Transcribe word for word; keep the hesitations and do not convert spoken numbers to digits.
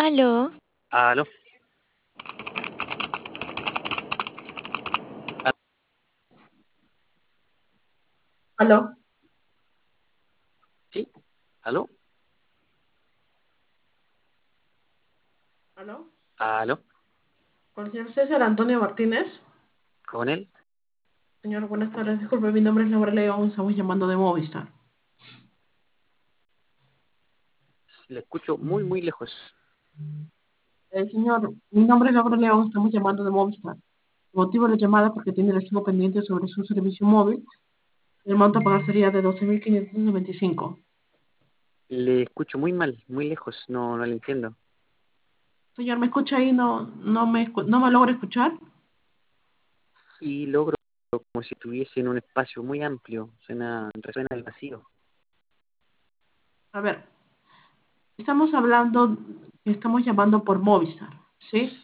Aló, Aló. ¿Aló? ¿Sí? ¿Aló? ¿Aló? ¿Aló? Con el señor César Antonio Martínez. ¿Con él? Señor, buenas tardes. Disculpe, mi nombre es Laura León. Estamos llamando de Movistar. Le escucho muy, muy lejos. Eh, señor, mi nombre es Laura León. Estamos llamando de Movistar. El motivo de la llamada es porque tiene el recibo pendiente sobre su servicio móvil. El monto a pagar sería de doce mil quinientos noventa y cinco. Le escucho muy mal, muy lejos. No, no le entiendo. Señor, ¿me escucha ahí? ¿No, no, me, escu- no me logra escuchar? Sí, logro como si estuviese en un espacio muy amplio. Suena, resuena el vacío. A ver, estamos hablando, estamos llamando por Movistar, ¿sí?